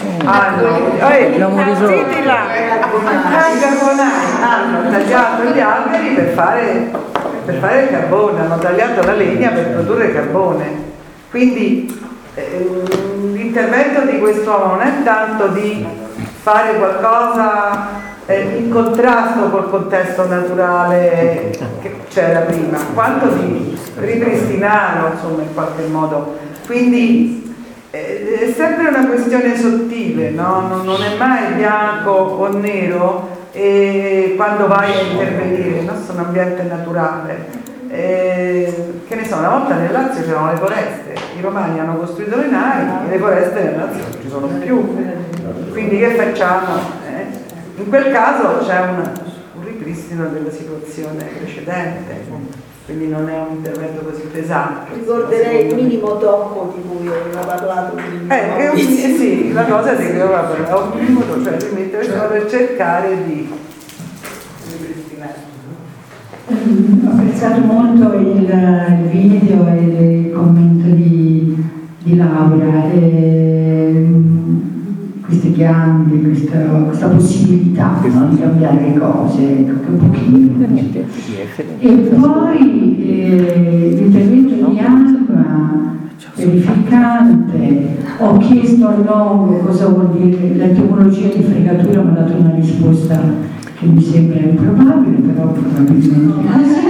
hanno tagliato gli alberi per fare il carbone, hanno tagliato la legna per produrre carbone. Quindi l'intervento di quest'uomo non è tanto di fare qualcosa in contrasto col contesto naturale che c'era prima, quanto di ripristinarlo, insomma, in qualche modo. Quindi è sempre una questione sottile, no? Non è mai bianco o nero quando vai a intervenire, il nostro è un ambiente naturale. Che ne so, una volta nel Lazio c'erano le foreste, i romani hanno costruito le navi, le foreste nel Lazio non ci sono più. Quindi che facciamo? In quel caso c'è un ripristino della situazione precedente, quindi non è un intervento così pesante. Ricorderei il minimo tocco di cui aveva parlato prima. Sì, la cosa di cui aveva parlato, un minimo tocco, cioè rimettersi per cercare di ripristinare. Ho apprezzato molto il video e il commento di Laura. Queste ghiande, questa possibilità, no, di cambiare le cose, un pochino. E poi l'intervento di Alba, verificante, ho chiesto a Longo cosa vuol dire l'etimologia di fregatura, mi ha dato una risposta che mi sembra improbabile, però probabilmente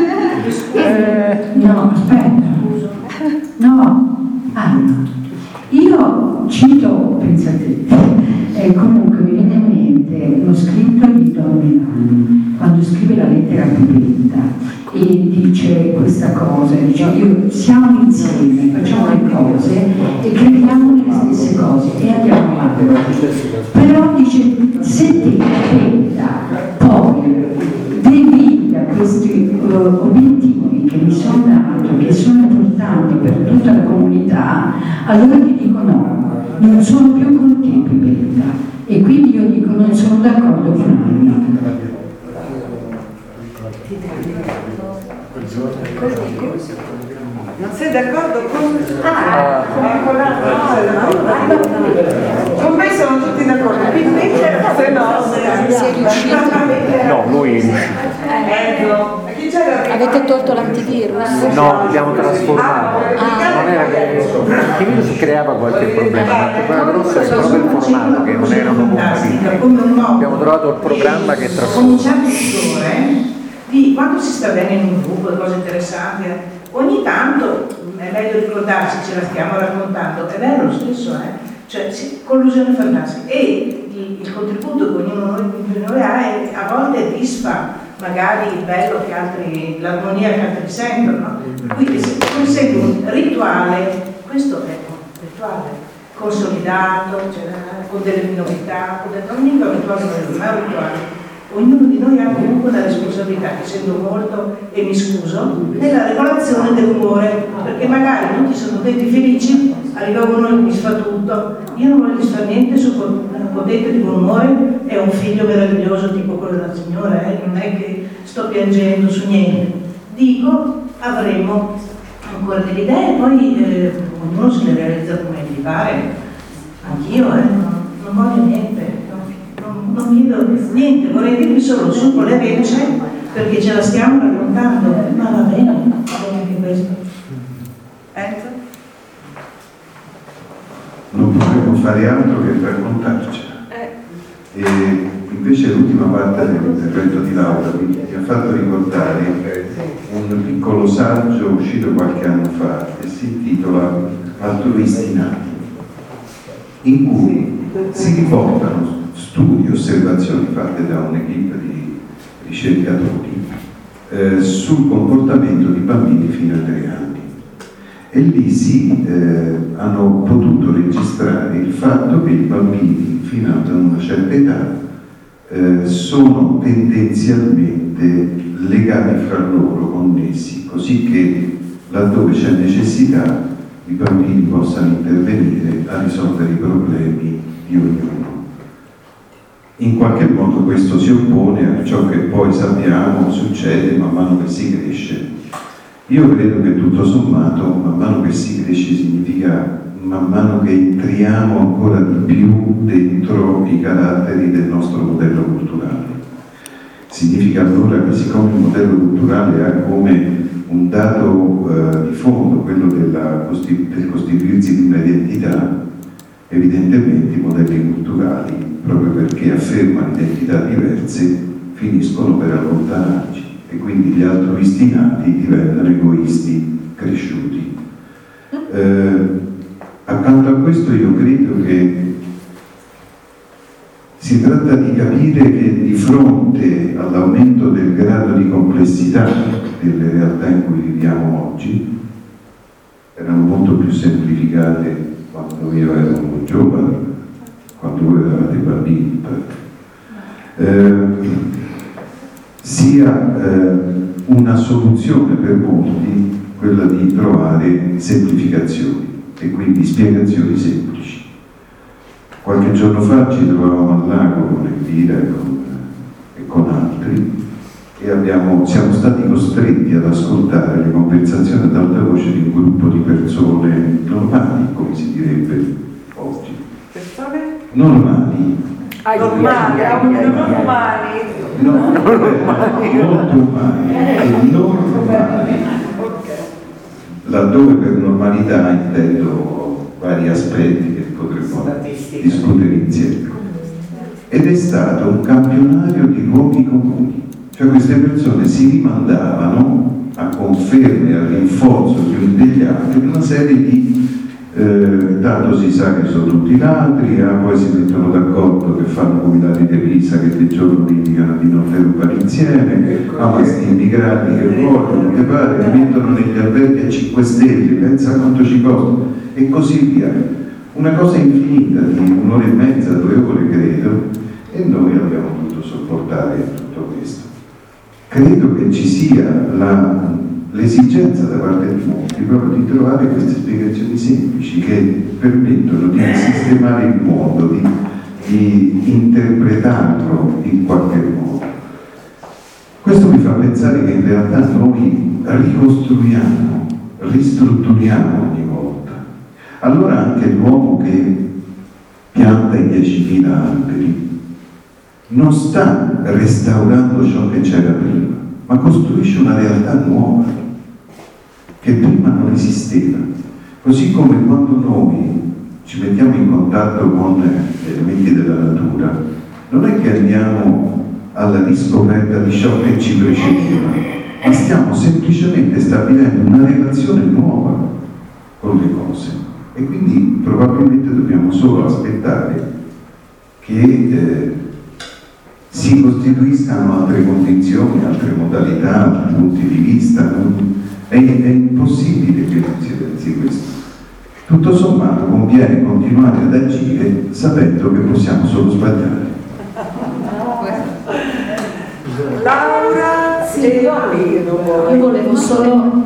no, aspetta, no. Io cito, pensate, comunque mi viene in mente uno scritto di Don Milani, quando scrive la lettera a Pipetta e dice questa cosa, dice siamo insieme, facciamo le cose e crediamo nelle stesse cose e andiamo avanti. Però dice, se te Pipetta poi devi da questi obiettivi che mi sono dato, che sono importanti per tutta la comunità, allora ti dico no, non sono più con te Pipetta, e quindi io dico non sono d'accordo con Anna. Non sei d'accordo con... con me sono tutti d'accordo, se no... No, lui è Avete avete tolto l'antivirus? No, abbiamo trasformato. Non era che l'antivirus creava qualche problema, ma il problema grosso è proprio il formato che non erano compatibili. Abbiamo trovato il programma che trasforma. Con un certo sudore di quando si sta bene in un gruppo, cose interessanti, ogni tanto è meglio ricordarsi, ce la stiamo raccontando, è vero lo stesso, cioè collusione fantastica, e il contributo che ognuno di noi ha è, a volte disfa magari il bello che altri, l'armonia che altri sentono, no? Quindi se consegue un rituale, questo è un rituale consolidato, cioè, con delle novità, non dico un rituale, ma è un rituale. Ognuno di noi ha comunque una responsabilità, essendo molto, e mi scuso, nella regolazione dell'umore, perché magari tutti sono contenti felici, arriva uno e mi fa tutto, io non voglio disfare niente, sono contento di buon umore, è un figlio meraviglioso tipo quello della signora, non è che sto piangendo su niente. Dico, avremo ancora delle idee, poi ognuno se le realizza come gli pare, anch'io non voglio niente. Non chiedo niente, vorrei dirvi solo su con le vece perché ce la stiamo raccontando, ma va bene anche questo. Non potremmo fare altro che raccontarcela. E invece l'ultima parte dell'intervento di Laura mi ha fatto ricordare un piccolo saggio uscito qualche anno fa e si intitola Altruisti nati, in cui si riportano studi, osservazioni fatte da un'equipe di ricercatori sul comportamento di bambini fino a 3 anni. E lì hanno potuto registrare il fatto che i bambini fino ad una certa età sono tendenzialmente legati fra loro, connessi, così che laddove c'è necessità i bambini possano intervenire a risolvere i problemi di ognuno. In qualche modo questo si oppone a ciò che poi sappiamo succede man mano che si cresce. Io credo che tutto sommato man mano che si cresce significa man mano che entriamo ancora di più dentro i caratteri del nostro modello culturale. Significa allora che siccome il modello culturale ha come un dato di fondo quello del costituirsi di un'identità, evidentemente i modelli culturali, proprio perché affermano identità diverse, finiscono per allontanarci e quindi gli altruisti nati diventano egoisti cresciuti. Accanto a questo io credo che si tratta di capire che di fronte all'aumento del grado di complessità delle realtà in cui viviamo oggi, erano molto più semplificate quando io ero giovane, quando voi eravate bambini, sia una soluzione per molti quella di trovare semplificazioni e quindi spiegazioni semplici. Qualche giorno fa ci trovavamo al lago con Elvira e con altri e siamo stati costretti ad ascoltare le conversazioni ad alta voce di un gruppo di persone normali, come si direbbe oggi. Persone? Normali. Normali, non umani. Molto umani e normali. Laddove per normalità intendo vari aspetti che potremmo discutere insieme. Ed è stato un campionario di luoghi comuni. Cioè queste persone si rimandavano a conferme, al rinforzo gli uni degli altri una serie di tanto si sa che sono tutti ladri, poi si mettono d'accordo che fanno comitati di risa che di giorno litigano di non rubare insieme, questi immigrati che vogliono, che pare, li mettono negli alberghi a 5 stelle, pensa a quanto ci costa, e così via. Una cosa infinita di 1 ora e mezza, 2 ore credo, e noi abbiamo dovuto sopportare tutto questo. Credo che ci sia l'esigenza da parte di molti proprio di trovare queste spiegazioni semplici che permettono di sistemare il mondo, di interpretarlo in qualche modo. Questo mi fa pensare che in realtà noi ricostruiamo, ristrutturiamo ogni volta. Allora anche l'uomo che pianta i 10.000 alberi non sta restaurando ciò che c'era prima, ma costruisce una realtà nuova che prima non esisteva. Così come quando noi ci mettiamo in contatto con elementi della natura, non è che andiamo alla riscoperta di ciò che ci precedeva, ma stiamo semplicemente stabilendo una relazione nuova con le cose, e quindi probabilmente dobbiamo solo aspettare che si costituiscano altre condizioni, altre modalità, altri punti di vista. È impossibile che non si pensi questo. Tutto sommato conviene continuare ad agire sapendo che possiamo solo sbagliare. Laura, sì, io volevo solo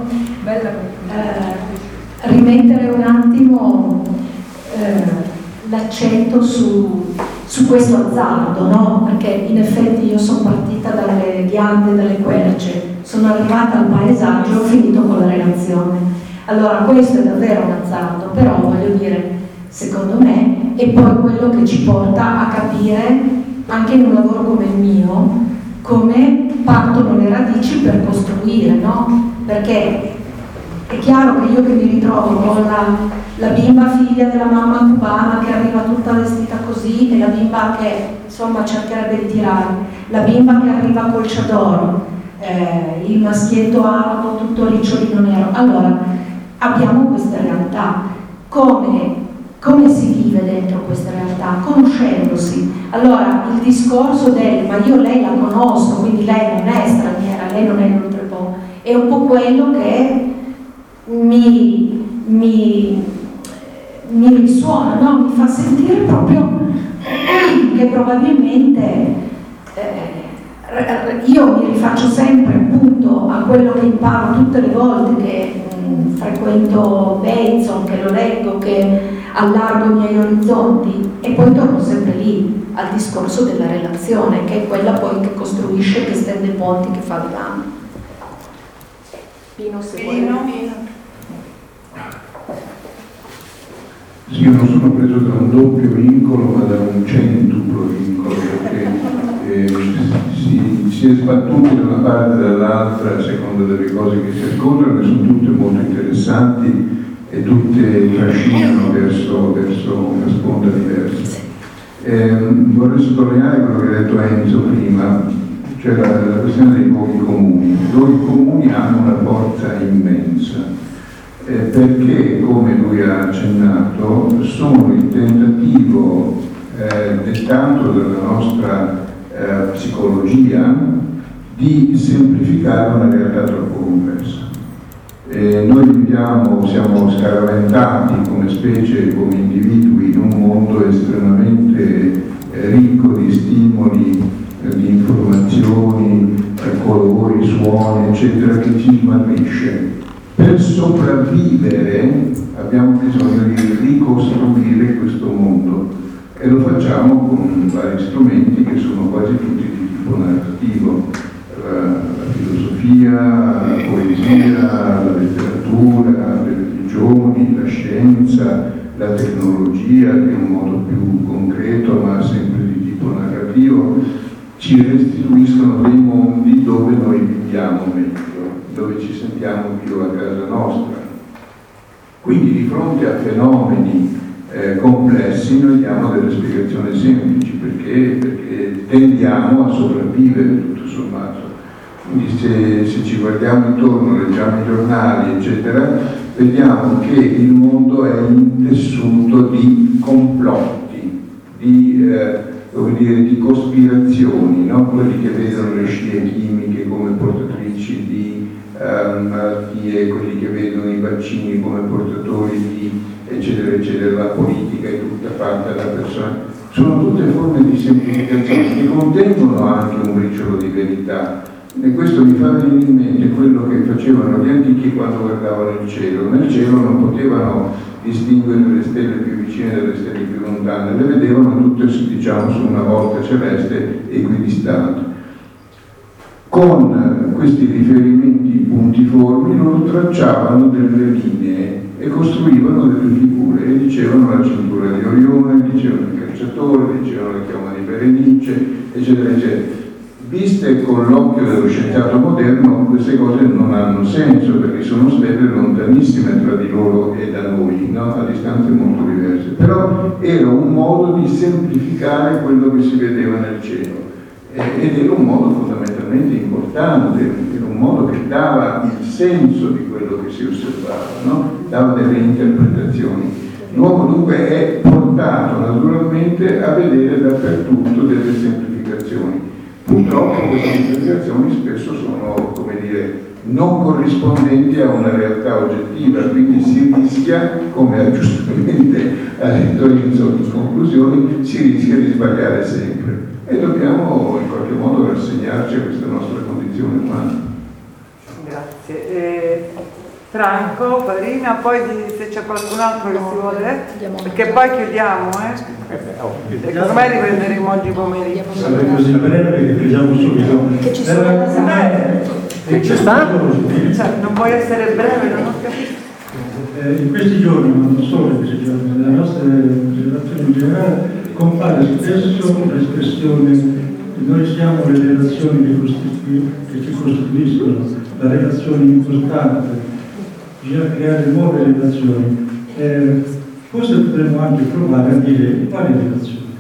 rimettere un attimo l'accento su questo azzardo, no? Perché in effetti io sono partita dalle ghiande, dalle querce, sono arrivata al paesaggio e ho finito con la relazione. Allora questo è davvero un azzardo, però voglio dire, secondo me è poi quello che ci porta a capire, anche in un lavoro come il mio, come partono le radici per costruire, no? Perché è chiaro che io che mi ritrovo con la bimba figlia della mamma cubana che arriva tutta vestita così, e la bimba che insomma cercherebbe di tirare, la bimba che arriva col chador, il maschietto arabo tutto ricciolino nero. Allora abbiamo queste realtà. Come si vive dentro queste realtà? Conoscendosi. Allora il discorso del ma io lei la conosco, quindi lei non è straniera, lei non è un oltrepo, è un po' quello che mi risuona, no? Mi fa sentire proprio che probabilmente io mi rifaccio sempre appunto a quello che imparo tutte le volte che frequento Bateson, che lo leggo, che allargo i miei orizzonti, e poi torno sempre lì al discorso della relazione, che è quella poi che costruisce, che stende ponti, che fa legame. Pino, se vuoi. Sì, io non sono preso da un doppio vincolo, ma da un centuplo vincolo, perché si è sbattuti da una parte e dall'altra a seconda delle cose che si raccontano, che sono tutte molto interessanti e tutte trascinano verso una sponda diversa. Vorrei sottolineare quello che ha detto Enzo prima, cioè la questione dei luoghi comuni. I luoghi comuni hanno una forza immensa. Perché, come lui ha accennato, sono il tentativo dettato dalla nostra psicologia di semplificare una realtà troppo complessa. Noi viviamo, siamo scaraventati come specie, come individui, in un mondo estremamente ricco di stimoli, di informazioni, colori, suoni, eccetera, che ci smarrisce. Per sopravvivere abbiamo bisogno di ricostruire questo mondo, e lo facciamo con vari strumenti che sono quasi tutti di tipo narrativo: la filosofia, la poesia, la letteratura, le religioni, la scienza, la tecnologia, che è un modo più concreto ma sempre di tipo narrativo, ci restituiscono dei mondi dove noi viviamo meglio, dove ci sentiamo più a casa nostra. Quindi di fronte a fenomeni complessi noi diamo delle spiegazioni semplici, perché tendiamo a sopravvivere tutto sommato. Quindi se ci guardiamo intorno, leggiamo i giornali, eccetera, vediamo che il mondo è intessuto di complotti, di cospirazioni, no? Quelli che vedono le scie chimiche come portatrici di malattie, quelli che vedono i vaccini come portatori di eccetera eccetera, la politica è tutta fatta da persone. Sono tutte forme di semplificazione che contengono anche un briciolo di verità, e questo mi fa venire in mente quello che facevano gli antichi quando guardavano il cielo. Nel cielo non potevano distinguere le stelle più vicine dalle stelle più lontane, le vedevano tutte, diciamo, su una volta celeste equidistante. Con questi riferimenti puntiformi loro tracciavano delle linee e costruivano delle figure, e dicevano la cintura di Orione, dicevano il cacciatore, dicevano la chioma di Berenice, eccetera eccetera. Viste con l'occhio dello scienziato moderno, queste cose non hanno senso perché sono stelle lontanissime tra di loro e da noi, no? A distanze molto diverse. Però era un modo di semplificare quello che si vedeva nel cielo ed era un modo fondamentalmente importante, era un modo che dava il senso di quello che si osservava, no? Dava delle interpretazioni. L'uomo dunque è portato naturalmente a vedere dappertutto delle semplificazioni. Purtroppo queste semplificazioni spesso sono, come dire, non corrispondenti a una realtà oggettiva, quindi si rischia, come ha giustamente detto Enzo in conclusioni, si rischia di sbagliare sempre e dobbiamo in qualche modo rassegnarci a questa nostra condizione umana. Grazie. Franco, Farina, poi se c'è qualcun altro che si vuole, perché poi chiudiamo, e ormai riprenderemo oggi pomeriggio. Sarei così breve che chiudiamo subito. Che ci sono da sapere. Che ci sta? Cioè, non vuoi essere breve, non ho capito. In questi giorni, ma non solo in questi giorni, nelle nostre relazioni in generale, compare spesso l'espressione noi siamo le relazioni che ci costituiscono, la relazione importante. Bisogna creare nuove relazioni. Forse potremmo anche provare a dire quali relazioni.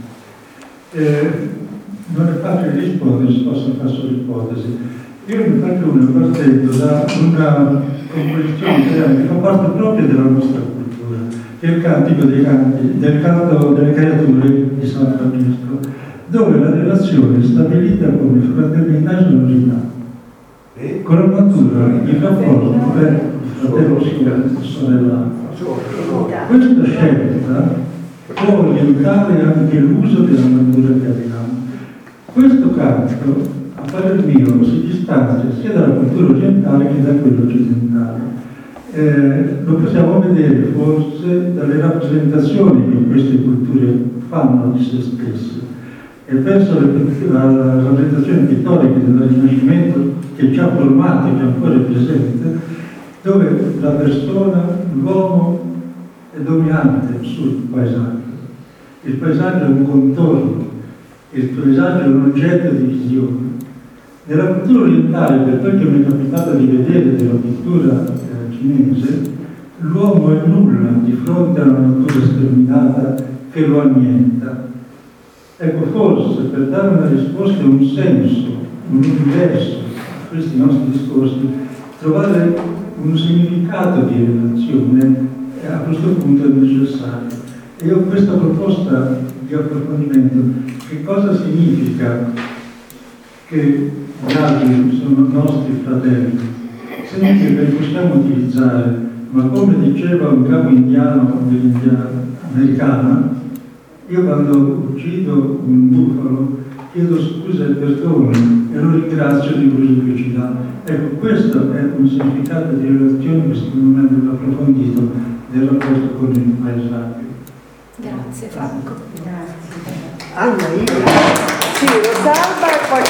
Non è facile rispondere, si possono fare solo ipotesi. Io ne faccio una partendo da una composizione italiana che fa parte proprio della nostra cultura, che è il Cantico dei Canti, del canto delle creature di San Francesco, dove la relazione è stabilita come fraternità e generosità. Con la natura il rapporto è fratello sorella. Questa scelta può orientare anche l'uso della natura che abbiamo. Questo canto, a parer mio, si distanzia sia dalla cultura orientale che da quella occidentale. Lo possiamo vedere forse dalle rappresentazioni che queste culture fanno di se stesse. E penso alla rappresentazione pittorica del Rinascimento che ci ha formati, che ancora è presente, dove la persona, l'uomo è dominante sul paesaggio. Il paesaggio è un contorno, il paesaggio è un oggetto di visione. Nella cultura orientale, per quel che mi è capitato di vedere della pittura cinese, l'uomo è nulla di fronte alla natura sterminata che lo annienta. Ecco, forse per dare una risposta e un senso, un universo a questi nostri discorsi, trovare un significato di relazione a questo punto è necessario. E io ho questa proposta di approfondimento. Che cosa significa che gli altri sono nostri fratelli? Significa che li possiamo utilizzare, ma come diceva un capo indiano dell'India americana, io quando uccido un bufalo chiedo scusa e perdono e lo ringrazio di quello che ci dà. Ecco, questo è un significato di relazione che secondo me andrebbe approfondito nel rapporto con il paesaggio. Grazie Franco. Grazie. Allora, sì, Rosalba e poi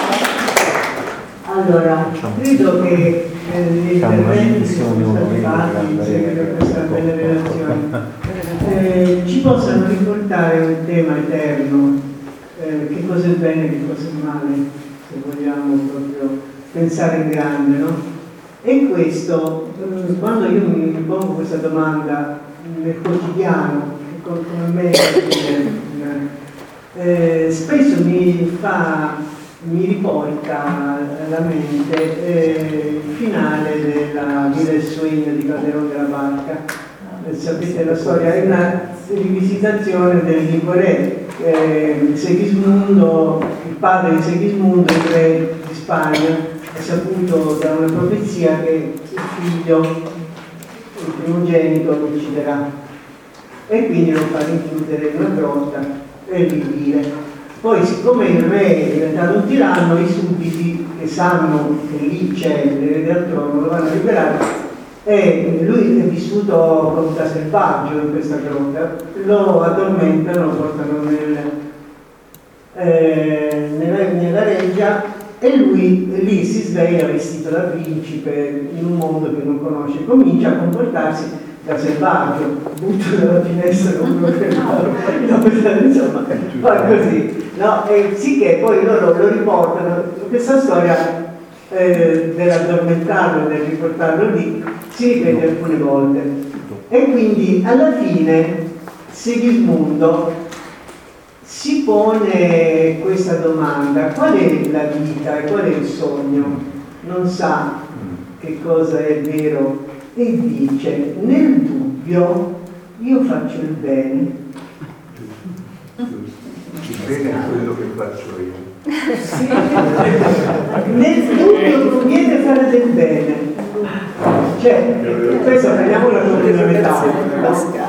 chiudiamo. Allora, credo che gli interventi che sono stati fatti in seguito a questa bella relazione ci possano riportare un tema eterno, che cosa è bene e che cosa è male, se vogliamo proprio pensare in grande, no? E questo, quando io mi pongo questa domanda nel quotidiano, come me, spesso mi riporta alla mente il finale della Villa e Swing di Calderone della Barca. Sapete la storia, è una rivisitazione del Ligoré. Segismundo, il padre di Segismundo, il re di Spagna, ha saputo da una profezia che il figlio, il primogenito, lo ucciderà e quindi lo fa rinchiudere in una grotta e libire. Poi, siccome il re è diventato un tiranno, i sudditi che sanno che lì c'è l'erede al trono lo vanno a liberare e lui è vissuto come da selvaggio in questa grotta, lo addormentano, lo portano nella reggia e lui lì si sveglia vestito da principe in un mondo che non conosce, comincia a comportarsi da selvaggio, butto dalla finestra con uno che insomma, poi così, no? E sì che poi loro lo riportano, questa storia dell'addormentarlo e del riportarlo lì si ripete alcune volte e quindi alla fine Segismundo si pone questa domanda: qual è la vita e qual è il sogno? Non sa che cosa è vero e dice: nel dubbio io faccio il bene. Il bene è quello che faccio io. Sì. Nel dubbio conviene fare del bene, cioè questa prendiamola come una metafora,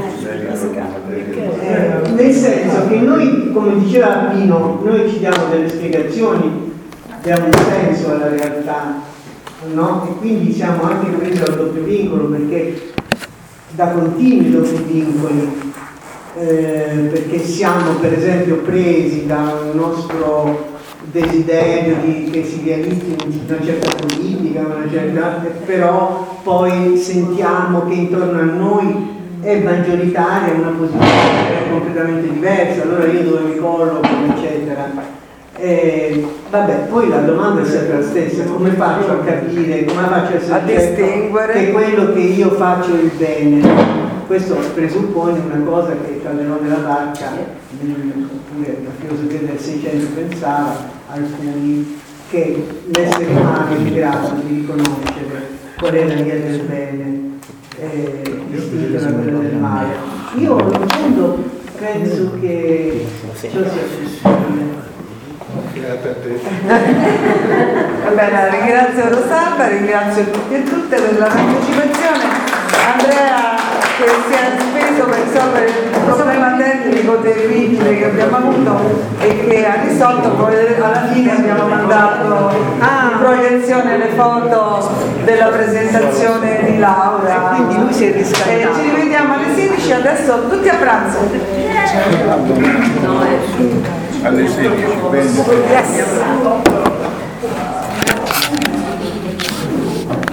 nel senso che noi, come diceva Pino, noi ci diamo delle spiegazioni, diamo un senso alla realtà, no? E quindi siamo anche presi dal doppio vincolo, perché da continui doppi vincoli, perché siamo per esempio presi da un nostro desiderio che si realizzi una certa politica, una certa, però poi sentiamo che intorno a noi è maggioritaria una posizione completamente diversa, allora io dove mi colloco, eccetera. Vabbè, poi la domanda è sempre la stessa: come faccio a capire, come faccio a distinguere che quello che io faccio è il bene? Questo presuppone una cosa che Calderone della Barca, oppure la filosofia del Seicento, pensava, alcuni, che l'essere umano è in grado di riconoscere qual è la via del bene distinta da quella del male. Io in fondo penso che ciò sia possibile. Grazie a te. Va bene, ringrazio Rosalba, ringrazio tutti e tutte per la partecipazione. Andrea, che si è speso per risolvere il problema tecnico terribile che abbiamo avuto e che ha risolto, poi alla fine abbiamo mandato in proiezione le foto della presentazione di Laura. Quindi lui si è riscaldato. Ci rivediamo alle 16, adesso tutti a pranzo. Alle 16, bene. Yes.